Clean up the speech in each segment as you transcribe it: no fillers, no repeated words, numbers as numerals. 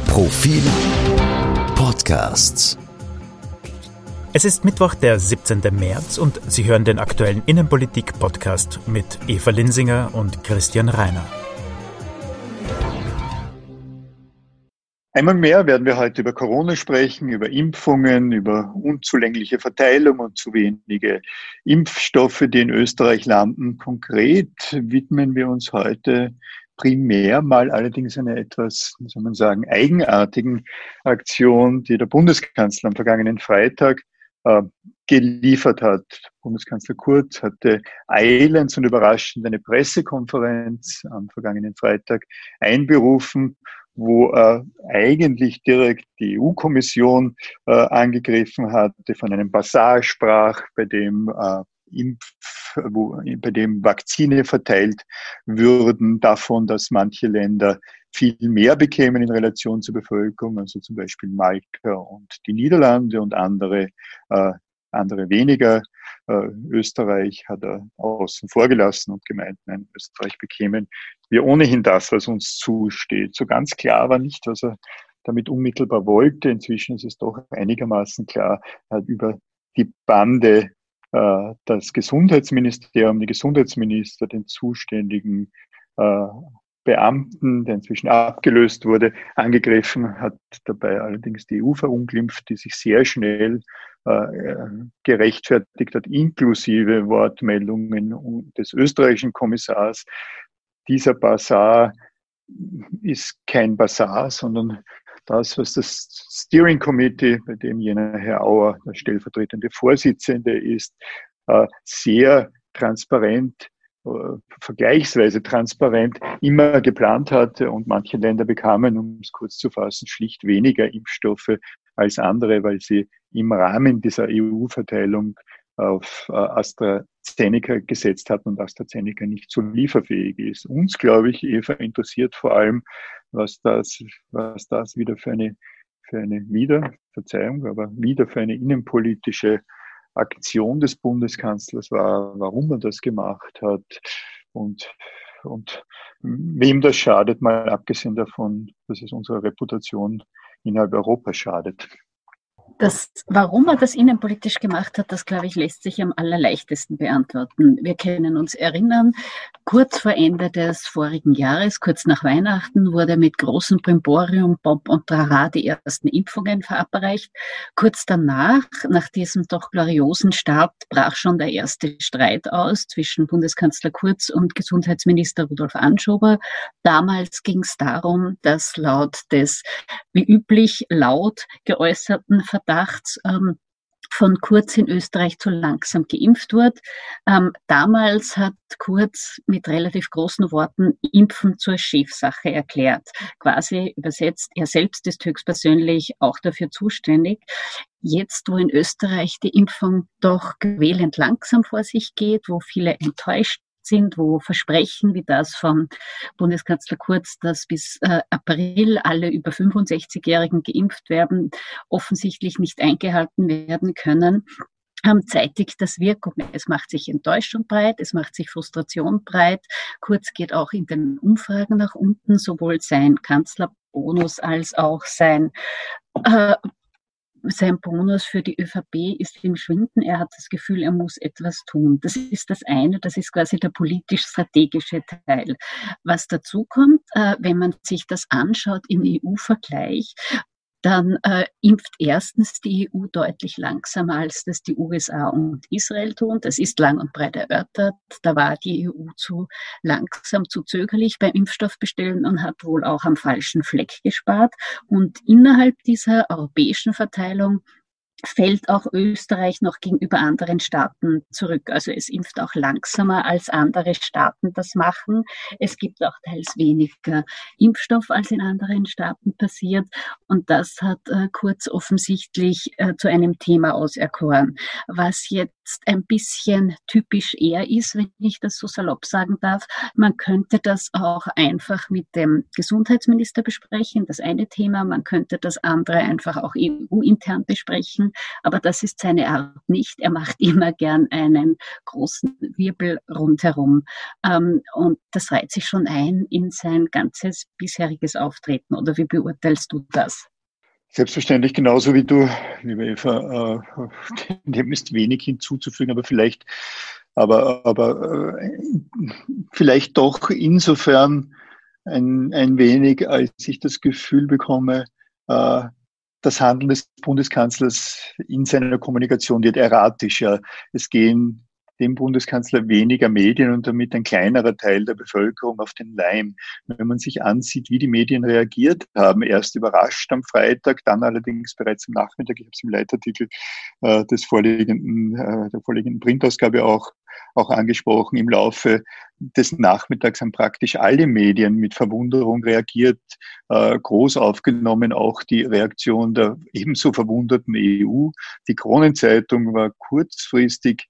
Profil Podcasts. Es ist Mittwoch, der 17. März und Sie hören den aktuellen Innenpolitik-Podcast mit Eva Linsinger und Christian Reiner. Einmal mehr werden wir heute über Corona sprechen, über Impfungen, über unzulängliche Verteilung und zu wenige Impfstoffe, die in Österreich landen. Konkret widmen wir uns heute primär mal allerdings einer etwas, wie soll man sagen, eigenartigen Aktion, die der Bundeskanzler am vergangenen Freitag geliefert hat. Bundeskanzler Kurz hatte eilends und überraschend eine Pressekonferenz am vergangenen Freitag einberufen, wo er eigentlich direkt die EU-Kommission angegriffen hatte, von einem Basar sprach, bei dem Vakzine verteilt würden, davon, dass manche Länder viel mehr bekämen in Relation zur Bevölkerung, also zum Beispiel Malta und die Niederlande und andere weniger. Österreich hat er außen vor gelassen und gemeint, nein, Österreich bekämen wir ohnehin das, was uns zusteht. So ganz klar war nicht, was er damit unmittelbar wollte. Inzwischen ist es doch einigermaßen klar. Er hat über die Bande das Gesundheitsministerium, die Gesundheitsminister, den zuständigen Beamten, der inzwischen abgelöst wurde, angegriffen, hat dabei allerdings die EU verunglimpft, die sich sehr schnell gerechtfertigt hat, inklusive Wortmeldungen des österreichischen Kommissars. Dieser Basar ist kein Basar, sondern das, was das Steering Committee, bei dem jener Herr Auer der stellvertretende Vorsitzende ist, sehr transparent, vergleichsweise transparent immer geplant hatte, und manche Länder bekamen, um es kurz zu fassen, schlicht weniger Impfstoffe als andere, weil sie im Rahmen dieser EU-Verteilung auf AstraZeneca gesetzt hat und AstraZeneca nicht so lieferfähig ist. Uns, glaube ich, Eva, interessiert vor allem, was das wieder für eine innenpolitische Aktion des Bundeskanzlers war, warum er das gemacht hat und wem das schadet, mal abgesehen davon, dass es unserer Reputation innerhalb Europas schadet. Warum er das innenpolitisch gemacht hat, das, glaube ich, lässt sich am allerleichtesten beantworten. Wir können uns erinnern, kurz vor Ende des vorigen Jahres, kurz nach Weihnachten, wurde mit großem Brimborium, Pomp und Trara die ersten Impfungen verabreicht. Kurz danach, nach diesem doch gloriosen Start, brach schon der erste Streit aus zwischen Bundeskanzler Kurz und Gesundheitsminister Rudolf Anschober. Damals ging es darum, dass laut des, wie üblich, laut geäußerten Verdachts von Kurz in Österreich zu langsam geimpft wird. Damals hat Kurz mit relativ großen Worten Impfen zur Chefsache erklärt. Quasi übersetzt, er selbst ist höchstpersönlich auch dafür zuständig. Jetzt, wo in Österreich die Impfung doch quälend langsam vor sich geht, wo viele enttäuscht sind, wo Versprechen wie das vom Bundeskanzler Kurz, dass bis April alle über 65-Jährigen geimpft werden, offensichtlich nicht eingehalten werden können, zeitigt das Wirkung. Es macht sich Enttäuschung breit, es macht sich Frustration breit. Kurz geht auch in den Umfragen nach unten, sowohl sein Kanzlerbonus als auch sein Bonus für die ÖVP ist im Schwinden. Er hat das Gefühl, er muss etwas tun. Das ist das eine, das ist quasi der politisch-strategische Teil. Was dazu kommt, wenn man sich das anschaut im EU-Vergleich, dann impft erstens die EU deutlich langsamer, als das die USA und Israel tun. Das ist lang und breit erörtert. Da war die EU zu langsam, zu zögerlich beim Impfstoffbestellen und hat wohl auch am falschen Fleck gespart. Und innerhalb dieser europäischen Verteilung fällt auch Österreich noch gegenüber anderen Staaten zurück. Also es impft auch langsamer, als andere Staaten das machen. Es gibt auch teils weniger Impfstoff, als in anderen Staaten passiert. Und das hat Kurz offensichtlich zu einem Thema auserkoren. Was jetzt jetzt ein bisschen typisch er ist, wenn ich das so salopp sagen darf. Man könnte das auch einfach mit dem Gesundheitsminister besprechen, das eine Thema. Man könnte das andere einfach auch EU-intern besprechen. Aber das ist seine Art nicht. Er macht immer gern einen großen Wirbel rundherum. Und das reiht sich schon ein in sein ganzes bisheriges Auftreten. Oder wie beurteilst du das? Selbstverständlich genauso wie du, liebe Eva. Dem ist wenig hinzuzufügen, vielleicht doch insofern ein wenig, als ich das Gefühl bekomme, das Handeln des Bundeskanzlers in seiner Kommunikation wird erratischer. Es gehen dem Bundeskanzler weniger Medien und damit ein kleinerer Teil der Bevölkerung auf den Leim. Wenn man sich ansieht, wie die Medien reagiert haben, erst überrascht am Freitag, dann allerdings bereits am Nachmittag, ich habe es im Leitartikel der vorliegenden Printausgabe auch angesprochen, im Laufe des Nachmittags haben praktisch alle Medien mit Verwunderung reagiert, groß aufgenommen, auch die Reaktion der ebenso verwunderten EU. Die Kronenzeitung war kurzfristig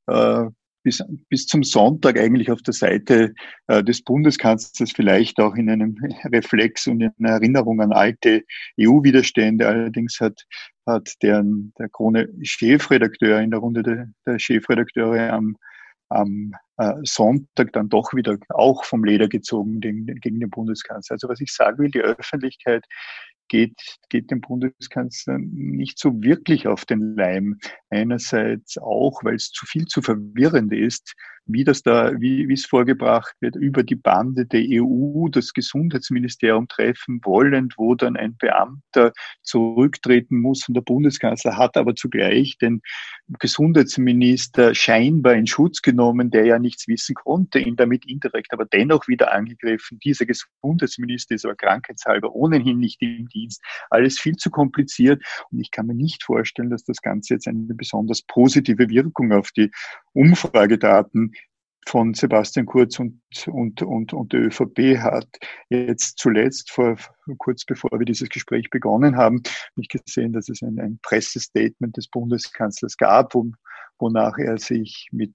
bis zum Sonntag eigentlich auf der Seite des Bundeskanzlers, vielleicht auch in einem Reflex und in einer Erinnerung an alte EU-Widerstände. Allerdings hat der Krone-Chefredakteur in der Runde der Chefredakteure am Sonntag dann doch wieder auch vom Leder gezogen gegen den Bundeskanzler. Also was ich sagen will, die Öffentlichkeit geht dem Bundeskanzler nicht so wirklich auf den Leim. Einerseits auch, weil es zu verwirrend ist, wie es vorgebracht wird, über die Bande der EU das Gesundheitsministerium treffen wollend, wo dann ein Beamter zurücktreten muss und der Bundeskanzler hat aber zugleich den Gesundheitsminister scheinbar in Schutz genommen, der ja nichts wissen konnte, ihn damit indirekt aber dennoch wieder angegriffen. Dieser Gesundheitsminister ist aber krankheitshalber ohnehin nicht im Dienst. Alles viel zu kompliziert und ich kann mir nicht vorstellen, dass das Ganze jetzt eine besonders positive Wirkung auf die Umfragedaten von Sebastian Kurz und der ÖVP hat. Jetzt zuletzt, kurz bevor wir dieses Gespräch begonnen haben, habe ich gesehen, dass es ein Pressestatement des Bundeskanzlers gab, wonach er sich mit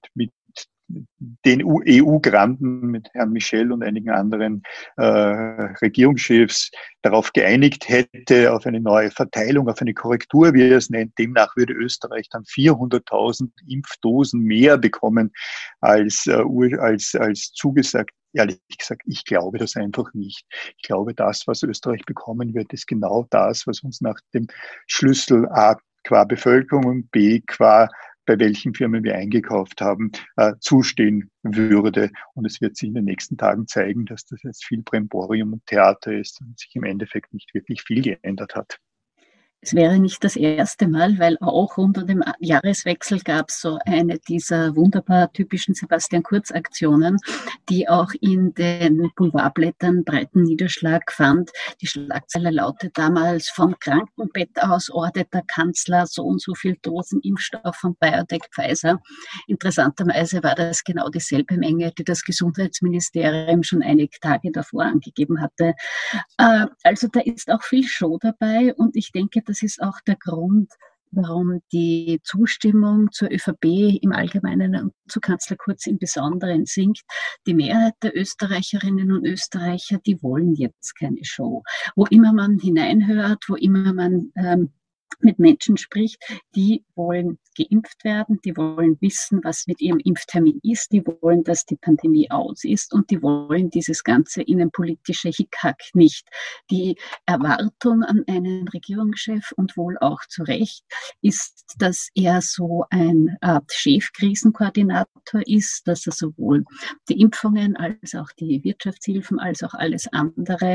den EU-Granden, mit Herrn Michel und einigen anderen Regierungschefs darauf geeinigt hätte, auf eine neue Verteilung, auf eine Korrektur, wie er es nennt. Demnach würde Österreich dann 400.000 Impfdosen mehr bekommen als zugesagt. Ehrlich gesagt, ich glaube das einfach nicht. Ich glaube, das, was Österreich bekommen wird, ist genau das, was uns nach dem Schlüssel A qua Bevölkerung und B qua bei welchen Firmen wir eingekauft haben, zustehen würde. Und es wird sich in den nächsten Tagen zeigen, dass das jetzt viel Brimborium und Theater ist und sich im Endeffekt nicht wirklich viel geändert hat. Es wäre nicht das erste Mal, weil auch unter dem Jahreswechsel gab es so eine dieser wunderbar typischen Sebastian Kurz-Aktionen, die auch in den Boulevardblättern breiten Niederschlag fand. Die Schlagzeile lautet damals: Vom Krankenbett aus ordet der Kanzler so und so viel Dosen Impfstoff von BioNTech Pfizer. Interessanterweise war das genau dieselbe Menge, die das Gesundheitsministerium schon einige Tage davor angegeben hatte. Also da ist auch viel Show dabei und ich denke, das ist auch der Grund, warum die Zustimmung zur ÖVP im Allgemeinen und zu Kanzler Kurz im Besonderen sinkt. Die Mehrheit der Österreicherinnen und Österreicher, die wollen jetzt keine Show. Wo immer man hineinhört, wo immer man mit Menschen spricht, die wollen geimpft werden, die wollen wissen, was mit ihrem Impftermin ist, die wollen, dass die Pandemie aus ist und die wollen dieses ganze innenpolitische Hickhack nicht. Die Erwartung an einen Regierungschef und wohl auch zu Recht ist, dass er so eine Art Chefkrisenkoordinator ist, dass er sowohl die Impfungen als auch die Wirtschaftshilfen als auch alles andere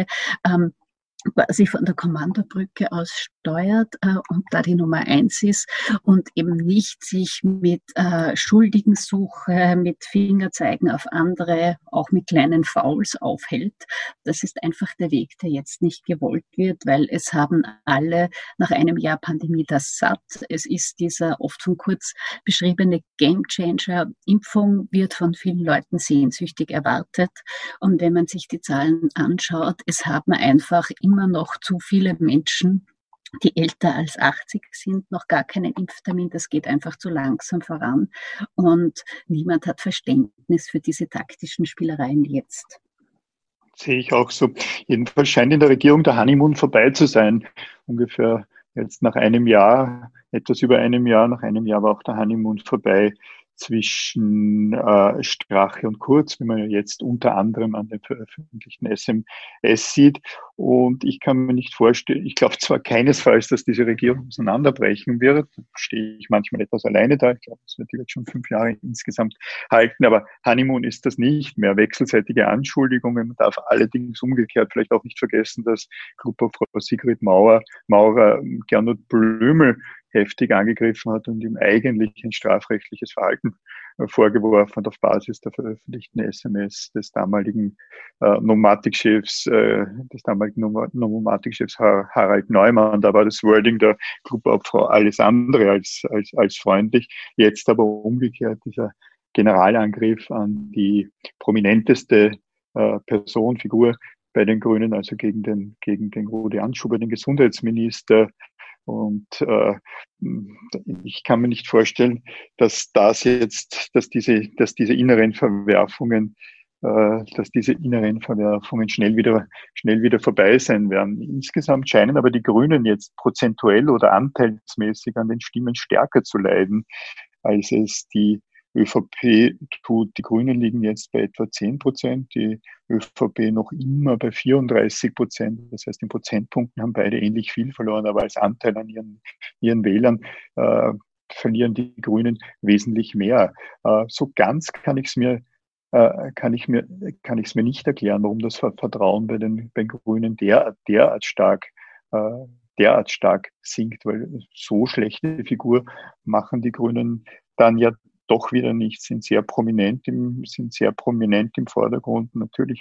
quasi von der Kommandobrücke aus steuert und da die Nummer 1 ist und eben nicht sich mit Schuldigensuche, mit Fingerzeigen auf andere, auch mit kleinen Fouls aufhält. Das ist einfach der Weg, der jetzt nicht gewollt wird, weil es haben alle nach einem Jahr Pandemie das satt. Es ist dieser oft von Kurz beschriebene Gamechanger. Impfung wird von vielen Leuten sehnsüchtig erwartet. Und wenn man sich die Zahlen anschaut, es haben einfach immer noch zu viele Menschen die älter als 80 sind, noch gar keinen Impftermin. Das geht einfach zu langsam voran. Und niemand hat Verständnis für diese taktischen Spielereien jetzt. Sehe ich auch so. Jedenfalls scheint in der Regierung der Honeymoon vorbei zu sein. Ungefähr jetzt nach einem Jahr, etwas über einem Jahr, nach einem Jahr war auch der Honeymoon vorbei zwischen Strache und Kurz, wie man ja jetzt unter anderem an den veröffentlichten SMS sieht. Und ich kann mir nicht vorstellen, ich glaube zwar keinesfalls, dass diese Regierung auseinanderbrechen wird, da stehe ich manchmal etwas alleine da, ich glaube, das wird jetzt schon 5 Jahre insgesamt halten, aber Honeymoon ist das nicht mehr. Wechselseitige Anschuldigungen, man darf allerdings umgekehrt vielleicht auch nicht vergessen, dass Frau Sigrid Maurer Gernot Blümel heftig angegriffen hat und ihm eigentlich ein strafrechtliches Verhalten vorgeworfen hat auf Basis der veröffentlichten SMS des damaligen Nomatikchefs Harald Neumann. Da war das Wording der Clubobfrau alles andere als freundlich. Jetzt aber umgekehrt dieser Generalangriff an die prominenteste Figur bei den Grünen, also gegen den Rudi Anschuber, den Gesundheitsminister. Und ich kann mir nicht vorstellen, dass diese inneren Verwerfungen schnell wieder vorbei sein werden. Insgesamt scheinen aber die Grünen jetzt prozentuell oder anteilsmäßig an den Stimmen stärker zu leiden, als es die ÖVP tut. Die Grünen liegen jetzt bei etwa 10%, die ÖVP noch immer bei 34%. Das heißt, in Prozentpunkten haben beide ähnlich viel verloren, aber als Anteil an ihren Wählern verlieren die Grünen wesentlich mehr. So ganz kann ich es mir nicht erklären, warum das Vertrauen bei den Grünen derart stark sinkt, weil so schlechte Figur machen die Grünen dann ja doch wieder nicht, sind sehr prominent im Vordergrund. Natürlich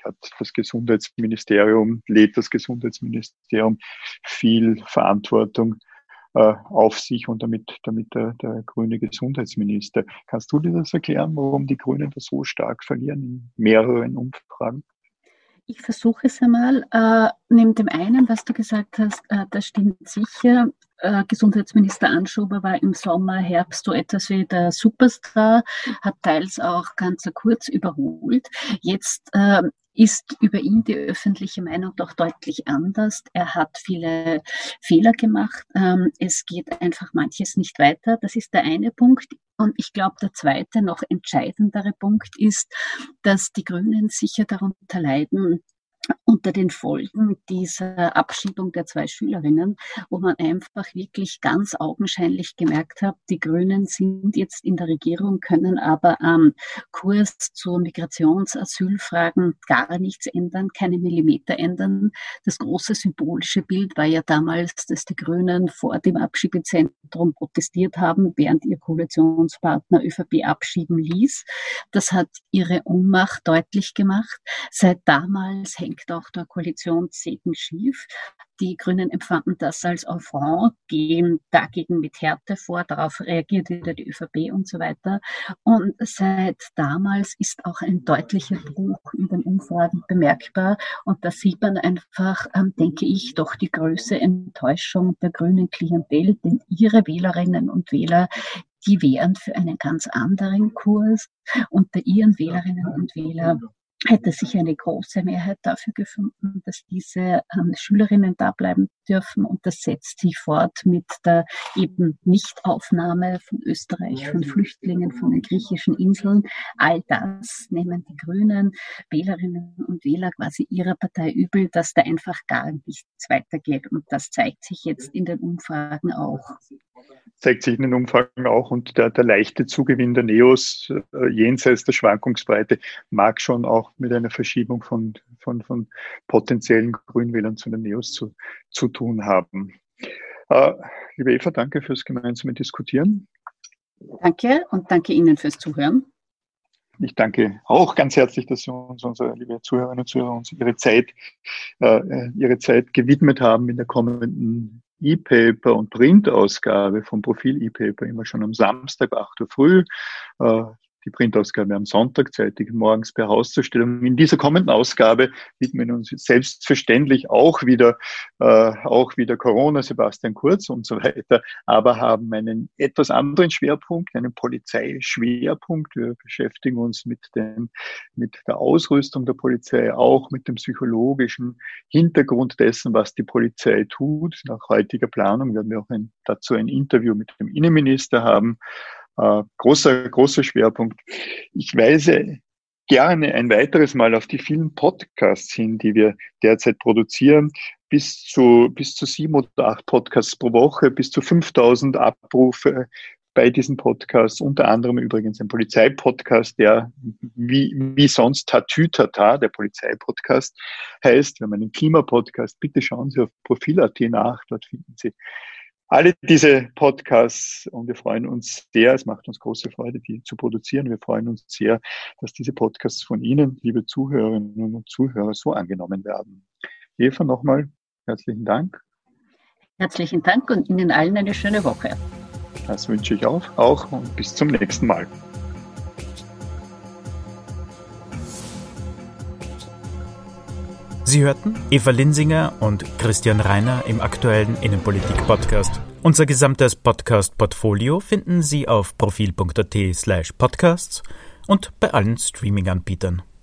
lädt das Gesundheitsministerium viel Verantwortung auf sich und damit der grüne Gesundheitsminister. Kannst du dir das erklären, warum die Grünen das so stark verlieren in mehreren Umfragen? Ich versuche es einmal. Neben dem einen, was du gesagt hast, das stimmt sicher. Gesundheitsminister Anschober war im Sommer, Herbst so etwas wie der Superstar, hat teils auch ganz kurz überholt. Jetzt ist über ihn die öffentliche Meinung doch deutlich anders. Er hat viele Fehler gemacht. Es geht einfach manches nicht weiter. Das ist der eine Punkt. Und ich glaube, der zweite, noch entscheidendere Punkt ist, dass die Grünen sicher darunter leiden, unter den Folgen dieser Abschiebung der 2 Schülerinnen, wo man einfach wirklich ganz augenscheinlich gemerkt hat, die Grünen sind jetzt in der Regierung, können aber am Kurs zu Migrations-Asylfragen gar nichts ändern, keine Millimeter ändern. Das große symbolische Bild war ja damals, dass die Grünen vor dem Abschiebezentrum protestiert haben, während ihr Koalitionspartner ÖVP abschieben ließ. Das hat ihre Ohnmacht deutlich gemacht. Seit damals hängt auch der Koalitionssegen schief. Die Grünen empfanden das als Affront, gehen dagegen mit Härte vor, darauf reagiert wieder die ÖVP und so weiter. Und seit damals ist auch ein deutlicher Bruch in den Umfragen bemerkbar. Und da sieht man einfach, denke ich, doch die größte Enttäuschung der grünen Klientel, denn ihre Wählerinnen und Wähler, die wären für einen ganz anderen Kurs. Unter ihren Wählerinnen und Wählern hätte sich eine große Mehrheit dafür gefunden, dass diese Schülerinnen da bleiben dürfen. Und das setzt sich fort mit der eben Nichtaufnahme von Österreich, von Flüchtlingen von den griechischen Inseln. All das nehmen die Grünen Wählerinnen und Wähler quasi ihrer Partei übel, dass da einfach gar nichts weitergeht. Und das zeigt sich jetzt in den Umfragen auch. Und der leichte Zugewinn der Neos jenseits der Schwankungsbreite mag schon auch mit einer Verschiebung von potenziellen Grünwählern zu den Neos zu tun haben. Liebe Eva, danke fürs gemeinsame Diskutieren. Danke und danke Ihnen fürs Zuhören. Ich danke auch ganz herzlich, dass Sie uns, unsere liebe Zuhörerinnen und Zuhörer, uns ihre Zeit gewidmet haben in der kommenden E-Paper- und Print-Ausgabe vom Profil E-Paper, immer schon am Samstag, 8 Uhr früh. die Printausgabe am Sonntag, zeitig morgens per Hauszustellung. In dieser kommenden Ausgabe widmen uns selbstverständlich auch wieder Corona, Sebastian Kurz und so weiter, aber haben einen etwas anderen Schwerpunkt, einen Polizeischwerpunkt. Wir beschäftigen uns mit der Ausrüstung der Polizei, auch mit dem psychologischen Hintergrund dessen, was die Polizei tut. Nach heutiger Planung werden wir auch dazu ein Interview mit dem Innenminister haben. Großer Schwerpunkt. Ich weise gerne ein weiteres Mal auf die vielen Podcasts hin, die wir derzeit produzieren. Bis zu 7 oder 8 Podcasts pro Woche, bis zu 5000 Abrufe bei diesen Podcasts, unter anderem übrigens ein Polizeipodcast, der wie sonst Tatütata, der Polizeipodcast heißt. Wir haben einen Klimapodcast, bitte schauen Sie auf Profil.at nach, dort finden Sie alle diese Podcasts und wir freuen uns sehr, es macht uns große Freude, die zu produzieren. Wir freuen uns sehr, dass diese Podcasts von Ihnen, liebe Zuhörerinnen und Zuhörer, so angenommen werden. Eva, nochmal herzlichen Dank. Herzlichen Dank und Ihnen allen eine schöne Woche. Das wünsche ich auch und bis zum nächsten Mal. Sie hörten Eva Linsinger und Christian Reiner im aktuellen Innenpolitik-Podcast. Unser gesamtes Podcast-Portfolio finden Sie auf profil.at/podcasts und bei allen Streaming-Anbietern.